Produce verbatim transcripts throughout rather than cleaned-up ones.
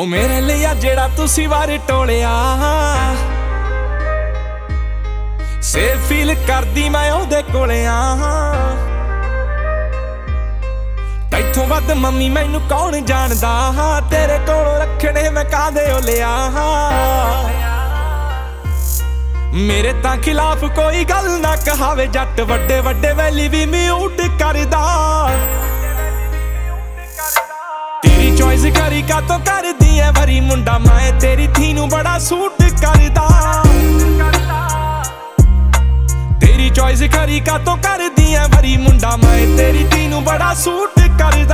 ओ मेरे लिया जेड़ा तुसी वार टोलिया सेफ फील करदी मैं ओदे कोले आ। तैथों वध मम्मी मैनू कौन जानदा, तेरे कोलों रखने मैं कादे ओ लिया। मेरे तां खिलाफ कोई गल ना कहावे, जट वड्डे वड्डे वैली भी म्यूट करदा। तेरी चॉइस करी का तो कर दी है वरी मुंडा, मैं तेरी थी नू बड़ा सूट करदा। तेरी चॉइस करी का तो कर दी है वरी मुंडा, मैं तेरी थी नू बड़ा सूट करदा।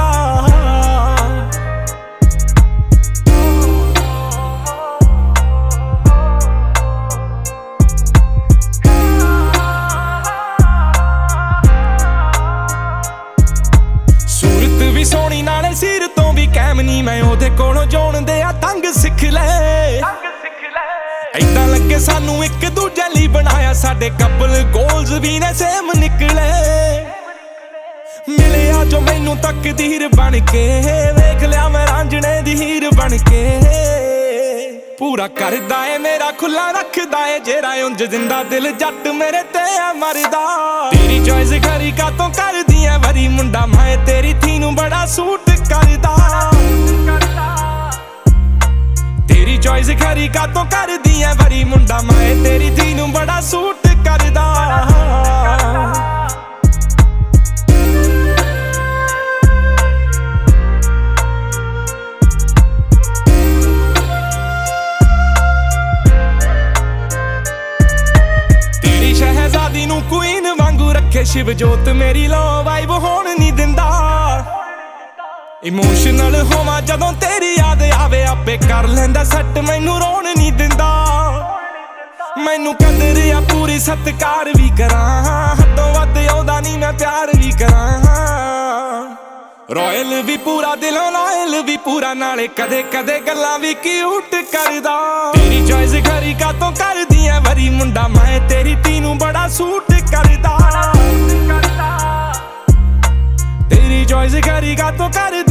सूरत भी सोहनी नाले सिर तो भी कैम नी, मैं ओदे कोलों जोन दे आ तंग सिख ले। ऐदां लगे सानू एक दूजे लई बनाया, साडे कपल गोल्स भी ने सेम निकले। मिलिया जो मैनू तकदीर बन के, वेख लिया मैं रांझणे दी हीर बन के। पूरा करदा है मेरा खुला रखदा है, जेरा उंज जिंदा दिल जट मेरे ते है मरदा। तेरी चॉइस करी का तो कर दी है वरी मुंडा, मैं तेरी थी नू बड़ा सूट करदा। तेरी चॉइस करी का तो कर दी है वरी मुंडा, मैं तेरी थी नू बड़ा सूट करदा। तेरी शहजादी नू क्वीन वांगू रखे शिव जोत, मेरी लो वाइब होण नी दिंदा। इमोशनल होवां जदों तेरी याद आवे, आपे कर लैंदा सट मैनू रोण नी दिंदा। मैनू कदर आ पूरी सत्कार भी करां, हदों वध ओदा नी मैं प्यार भी करां। रॉयल भी पूरा दिलों लॉयल भी पूरा, नाले कदे कदे गल्लां भी क्यूट करदा। तेरी चॉइस करी का तो कर दी है वरी मुंडा, मैं तेरी धी नू बड़ा सूट करदा। तेरी चॉइस करी का तो कर